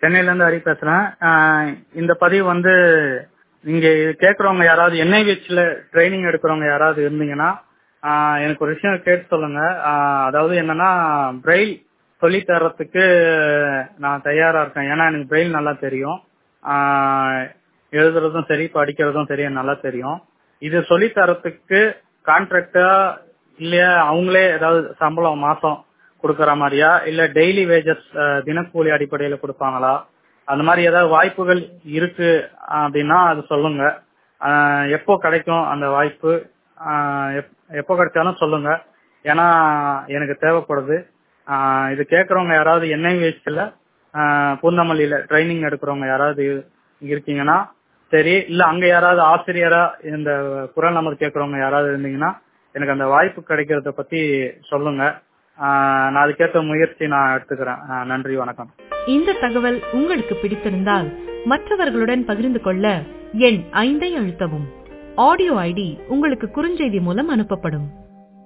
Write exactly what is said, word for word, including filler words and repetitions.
சென்னையில இருந்து ஹரி பேசுறேன். ஆஹ் இந்த பதிவு வந்து இங்க கேக்குறவங்க யாராவது என்ஐவிஹெச்ல ட்ரைனிங் எடுக்கிறவங்க யாராவது இருந்தீங்கன்னா ஆஹ் எனக்கு ஒரு விஷயம் கேட்டு சொல்லுங்க. ஆஹ் அதாவது என்னன்னா, பிரெயில் சொல்லி தர்றதுக்கு நான் தயாரா இருக்கேன். ஏன்னா எனக்கு பிரெயில் நல்லா தெரியும். ஆஹ் எழுதுறதும் சரி படிக்கிறதும் சரி எனக்கு நல்லா தெரியும். இது சொல்லி தரத்துக்கு கான்ட்ராக்டா இல்லையா, அவங்களே ஏதாவது சம்பளம் மாசம் கொடுக்கற மாதிரியா, இல்ல டெய்லி வேஜஸ் தினக்கூலி அடிப்படையில கொடுப்பாங்களா, அந்த மாதிரி ஏதாவது வாய்ப்புகள் இருக்கு அப்படின்னா அது சொல்லுங்க. ஆஹ் எப்போ கிடைக்கும் அந்த வாய்ப்பு, ஆஹ் எப்போ கிடைச்சாலும் சொல்லுங்க. ஏன்னா எனக்கு தேவைப்படுது. ஆஹ் இது கேட்கறவங்க யாராவது என்ஐவிஹெச்ல பூந்தமல்லியில ட்ரைனிங் எடுக்கிறவங்க யாராவது இருக்கீங்கன்னா சரி, இல்ல அங்க யாராவது ஆசிரியரா இந்த குரல் நம்பர் கேட்கறவங்க யாராவது இருந்தீங்கன்னா எனக்கு அந்த வாய்ப்பு கிடைக்கிறத பத்தி சொல்லுங்க. ஆஹ் நான் அதுக்கேற்ற முயற்சி நான் எடுத்துக்கிறேன். நன்றி, வணக்கம். இந்த தகவல் உங்களுக்கு பிடித்திருந்தால் மற்றவர்களுடன் பகிர்ந்து கொள்ள எண் ஐந்தை அழுத்தவும். ஆடியோ ஐடி உங்களுக்கு குறுஞ்செய்தி மூலம் அனுப்பப்படும்.